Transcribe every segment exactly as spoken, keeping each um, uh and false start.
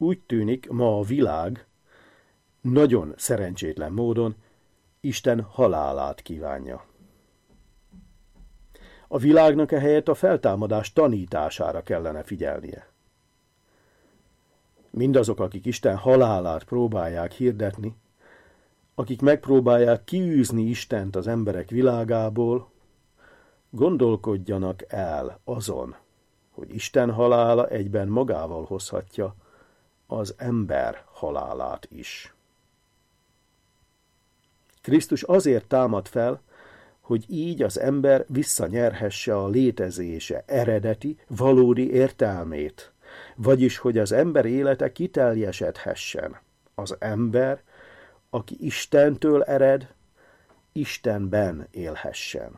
Úgy tűnik, ma a világ nagyon szerencsétlen módon Isten halálát kívánja. A világnak ehelyett a feltámadás tanítására kellene figyelnie. Mindazok, akik Isten halálát próbálják hirdetni, akik megpróbálják kiűzni Istent az emberek világából, gondolkodjanak el azon, hogy Isten halála egyben magával hozhatja az ember halálát is. Krisztus azért támad fel, hogy így az ember visszanyerhesse a létezése eredeti, valódi értelmét, vagyis hogy az ember élete kiteljesedhessen. Az ember, aki Istentől ered, Istenben élhessen.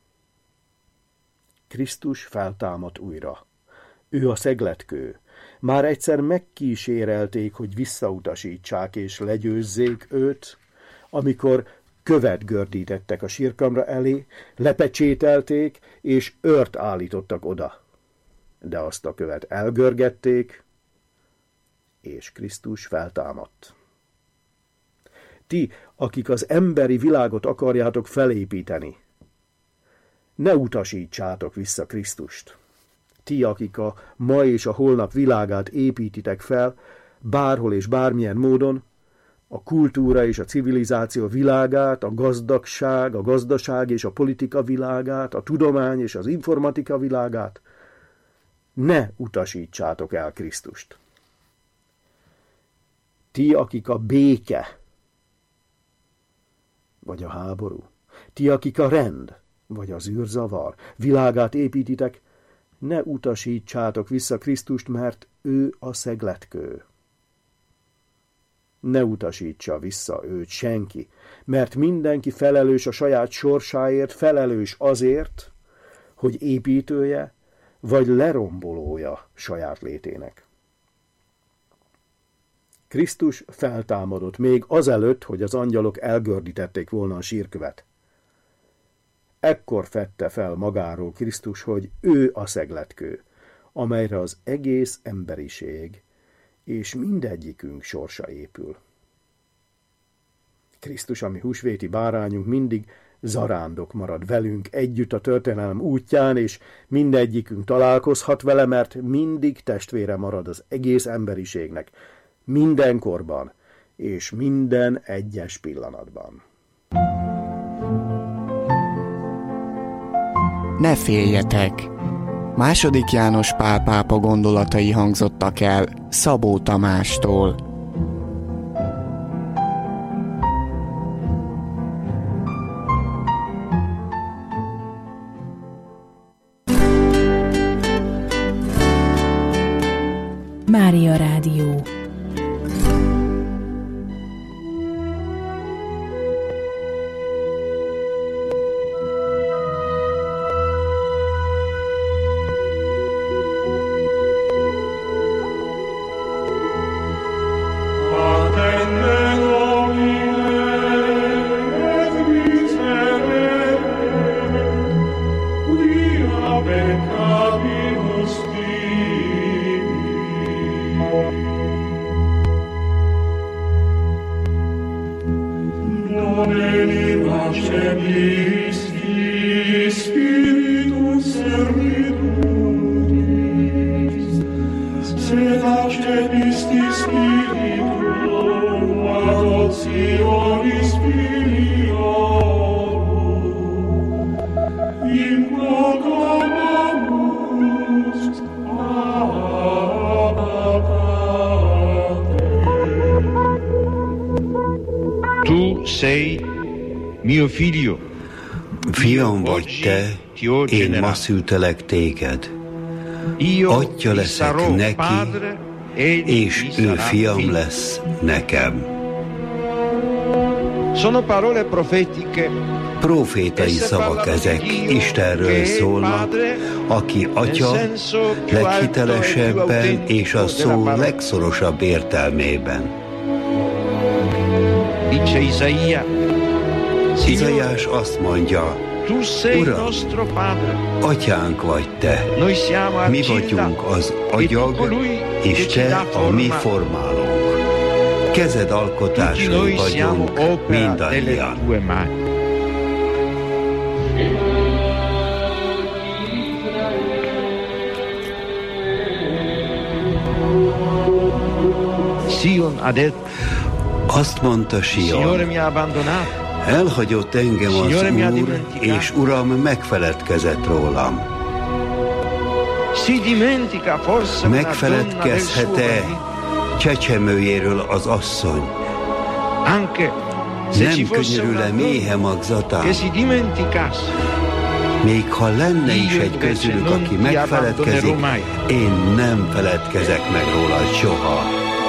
Krisztus feltámad újra. Ő a szegletkő. Már egyszer megkísérelték, hogy visszautasítsák és legyőzzék őt, amikor követ gördítettek a sírkamra elé, lepecsételték és őrt állítottak oda. De azt a követ elgörgették, és Krisztus feltámadt. Ti, akik az emberi világot akarjátok felépíteni, ne utasítsátok vissza Krisztust. Ti, akik a ma és a holnap világát építitek fel, bárhol és bármilyen módon, a kultúra és a civilizáció világát, a gazdagság, a gazdaság és a politika világát, a tudomány és az informatika világát, ne utasítsátok el Krisztust. Ti, akik a béke, vagy a háború, ti, akik a rend, vagy az űrzavar világát építitek, ne utasítsátok vissza Krisztust, mert ő a szegletkő. Ne utasítsa vissza őt senki, mert mindenki felelős a saját sorsáért, felelős azért, hogy építője vagy lerombolója saját létének. Krisztus feltámadott még azelőtt, hogy az angyalok elgördítették volna a sírkövet. Ekkor fedte fel magáról Krisztus, hogy ő a szegletkő, amelyre az egész emberiség és mindegyikünk sorsa épül. Krisztus, ami húsvéti bárányunk, mindig zarándok marad velünk együtt a történelem útján, és mindegyikünk találkozhat vele, mert mindig testvére marad az egész emberiségnek, mindenkorban és minden egyes pillanatban. Ne féljetek! Második János Pál pápa gondolatai hangzottak el Szabó Tamástól. Mária Rádió. Fiam vagy te, én ma szültelek téged. Atya leszek neki, és ő fiam lesz nekem. Profétai szavak ezek, Istenről szólnak, aki atya leghitelesebben és a szó legszorosabb értelmében. Izaiás azt mondja, Uram, atyánk vagy te, mi vagyunk az agyag, és te a mi formálónk. Kezed alkotásai vagyunk mindannyian. Azt mondta Sion, elhagyott engem az Úr, és Uram megfeledkezett rólam. Megfeledkezhet-e csecsemőjéről az asszony? Nem könyörül-e méhe magzatán? Még ha lenne is egy közülük, aki megfeledkezik, én nem feledkezek meg róla soha.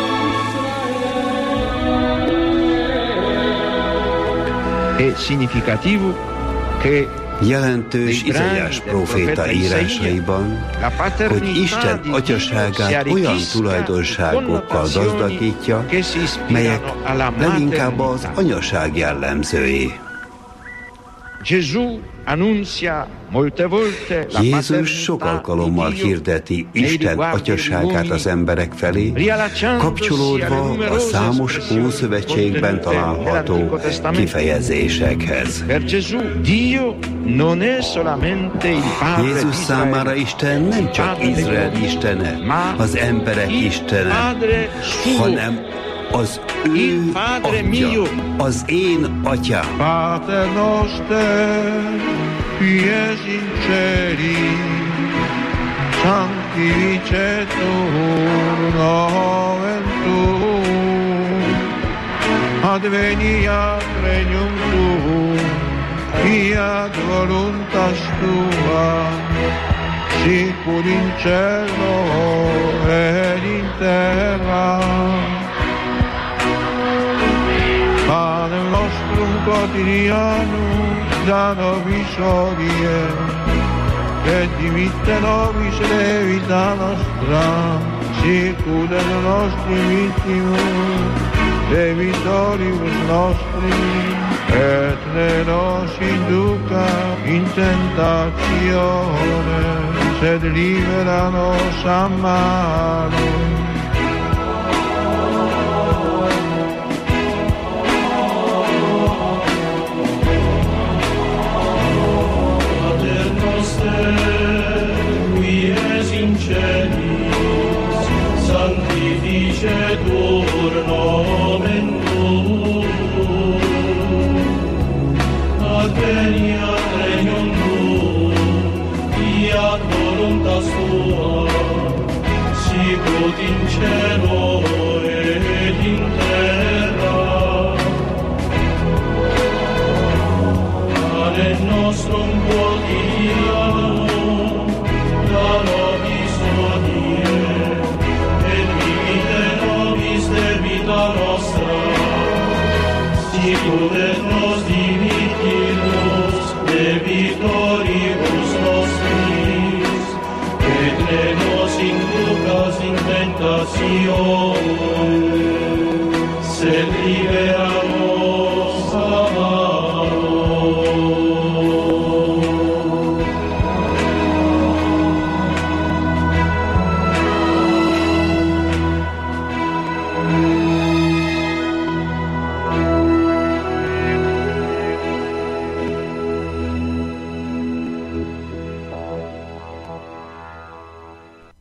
Jelentős Izaiás próféta írásaiban, hogy Isten atyaságát olyan tulajdonságokkal gazdagítja, melyek leginkább az anyaság jellemzői. Jézus sok alkalommal hirdeti Isten atyaságát az emberek felé, kapcsolódva a számos Ószövetségben található kifejezésekhez. Jézus számára Isten nem csak Izrael istene, az emberek istene, hanem az ő atya, az én atyám. Pater noster, qui es in celis, sanctificetur nomen tuum, adveniat regnum tuum, fiat voluntas tua, sicur in cielo et in terra. Panem nostrum quotidianum da nobis hodie, et dimitte nobis levita nostra, sicut et nostri vittimus, debitoribus nostri, et ne nos induca in tentatione, sed libera nos a malo. Qui es in celis, sanctificetur nomen tuum, adveniat regnum tuum, fiat voluntas tua, sicut in cielo et in terra. Panem nostrum quotidianum da nobis hodie, et dimitte nobis debita nostra, sicut et nos dimittimus debitoribus nostris, et ne nos inducas in tentatione,